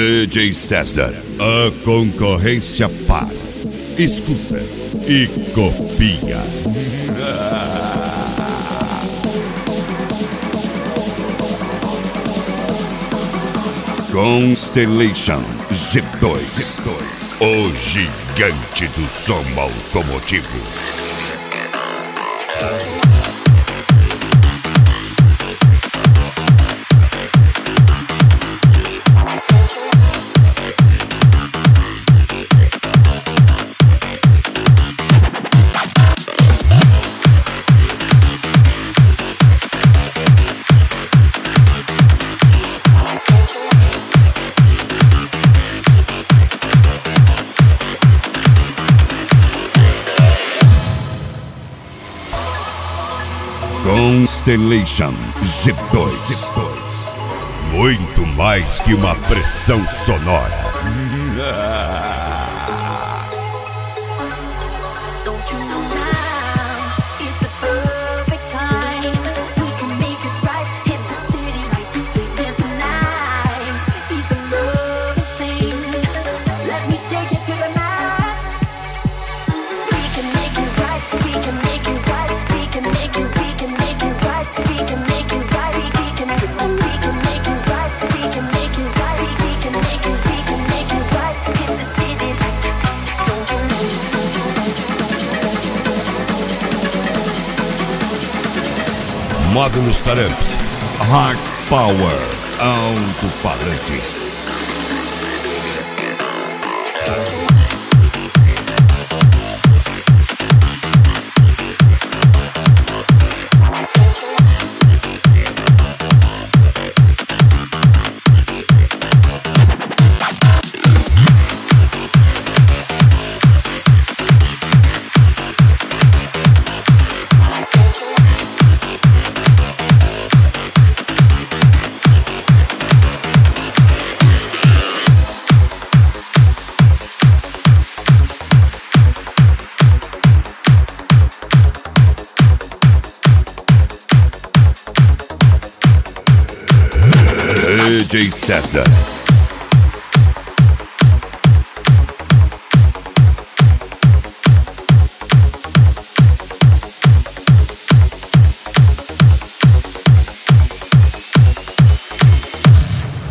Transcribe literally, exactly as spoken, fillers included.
D J César, a concorrência para. Escuta e copia. Constellation G dois, o gigante do som automotivo. Constellation G dois, muito mais que uma pressão sonora. Magnus Taramps, Hard Power, alto-falantes. D J César.